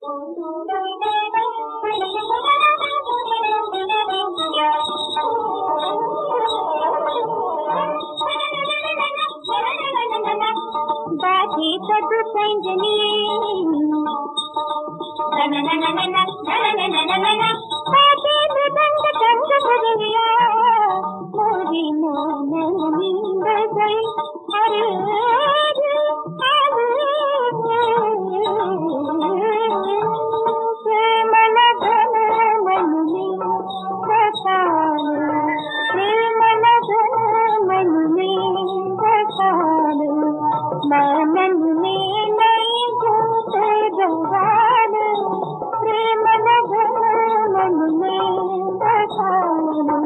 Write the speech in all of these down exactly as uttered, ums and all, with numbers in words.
बाजी पद संजनी बाजी मृदंग कंग भजनिया मोरी मोन नींद गई अरे प्रेम लगन मन में बसान प्रेम लगन मन में बसान मन में नहीं घूमते जवान प्रेम लगन मन में बसान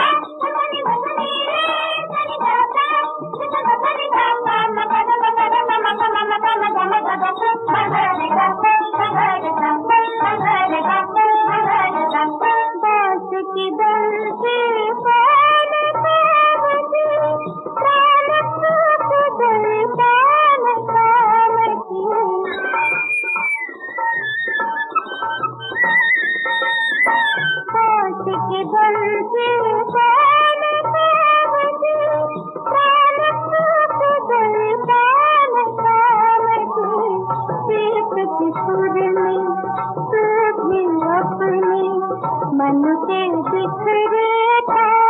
बांस की बंसी पान पावती प्राण सुख गई पान पावती बांस की बंसी पान पावती प्राण सुख गई पान पावती प्रीत की सुर में तू भी अपने मन के बिखरे था